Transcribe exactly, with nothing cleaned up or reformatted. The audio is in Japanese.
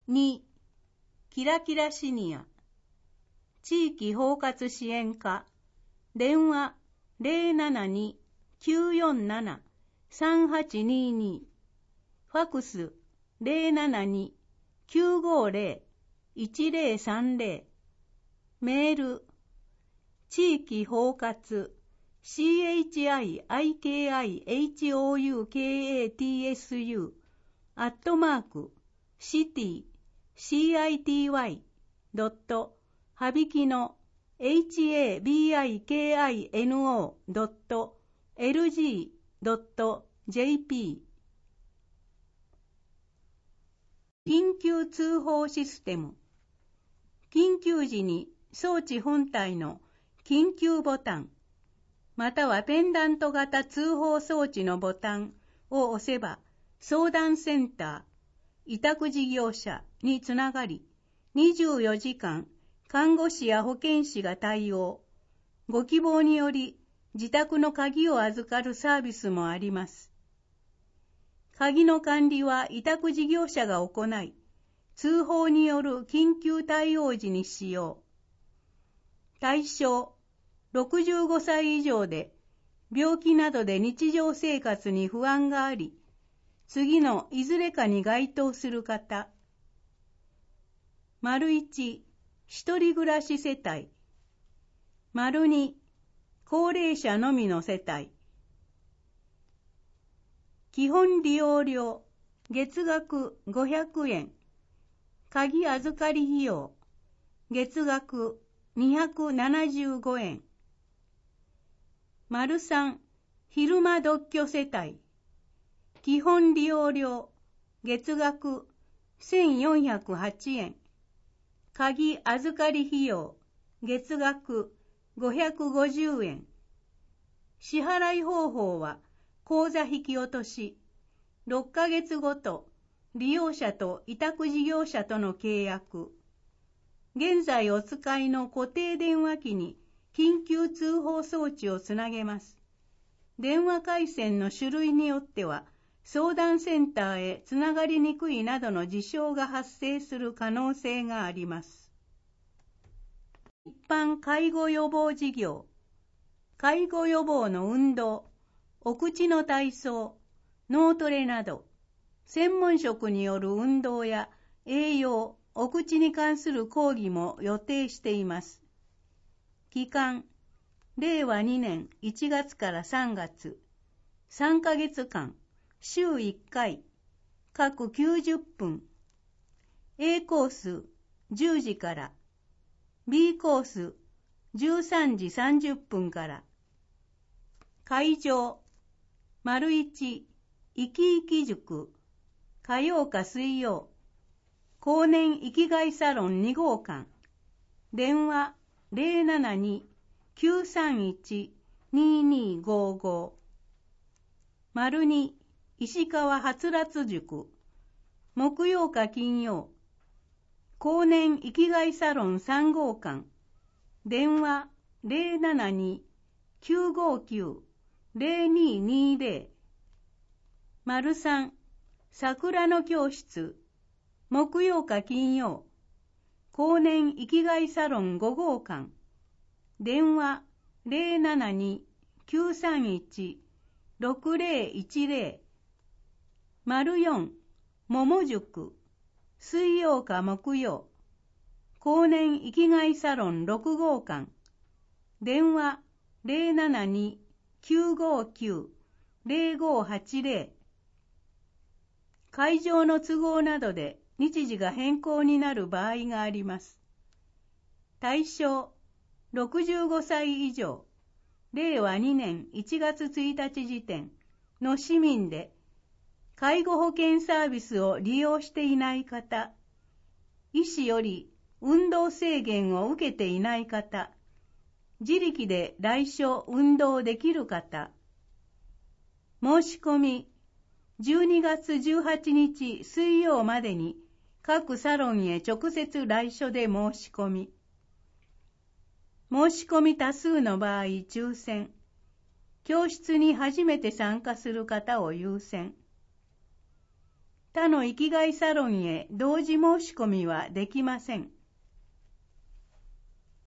に、キラキラシニア、地域包括支援課、電話 ゼロななに きゅうよんなな さんはちにに、ファクス ゼロななに きゅうごゼロ いちゼロさんゼロ、メール、地域包括 シーエイチアイアイケーアイエイチオーユーケーエーティーエスユー アットマークシティ シーアイティーワイ ドットはびきの エイチエービーアイケーアイエヌオー ドットエルジー ドットジェーピー。緊急通報システム。緊急時に装置本体の緊急ボタン、またはペンダント型通報装置のボタンを押せば、相談センター、委託事業者につながり、にじゅうよじかん看護師や保健師が対応。ご希望により自宅の鍵を預かるサービスもあります。鍵の管理は委託事業者が行い、通報による緊急対応時に使用。対象、ろくじゅうごさい以上で、病気などで日常生活に不安があり、次のいずれかに該当する方。丸一、一人暮らし世帯。丸二、高齢者のみの世帯。基本利用料、月額ごひゃくえん。鍵預かり費用、月額にひゃくななじゅうごえん。丸三、昼間独居世帯。基本利用料、月額せんよんひゃくはちえん。鍵預かり費用、月額ごひゃくごじゅうえん。支払い方法は、口座引き落とし、ろっかげつごと、利用者と委託事業者との契約。現在お使いの固定電話機に緊急通報装置をつなげます。電話回線の種類によっては、相談センターへつながりにくいなどの事象が発生する可能性があります。一般介護予防事業。介護予防の運動、お口の体操、脳トレなど、専門職による運動や栄養、お口に関する講義も予定しています。期間、れいわにねんいちがつからさんがつ、さんかげつかん、週いっかい、各きゅうじゅっぷん。A コースじゅうじから、B コースじゅうさんじさんじゅっぷんから。会場、丸一、生き生き塾、火曜か水曜、後年生きがいサロンにごうかん、電話ゼロななに きゅうさんいち ににごご。丸二、石川はつらつ塾、木曜か金曜、後年生きがいサロンさんごうかん、電話ゼロななに きゅうごきゅう ゼロににゼロ。丸三、桜の教室、木曜か金曜、後年生きがいサロンごごうかん、電話ゼロななに きゅうさんいち ろくゼロいちゼロ。丸四、桃塾、水曜か木曜、後年生きがいサロンろくごうかん、電話ゼロななに きゅうごきゅう ゼロごはちゼロ。会場の都合などで日時が変更になる場合があります。対象、ろくじゅうごさい以上、れいわにねんいちがつついたち時点の市民で、介護保険サービスを利用していない方、医師より運動制限を受けていない方、自力で来所運動できる方。申し込み、じゅうにがつじゅうはちにち水曜までに各サロンへ直接来所で申し込み。申し込み多数の場合抽選。教室に初めて参加する方を優先。 他の生きがいサロンへ同時申し込みはできません。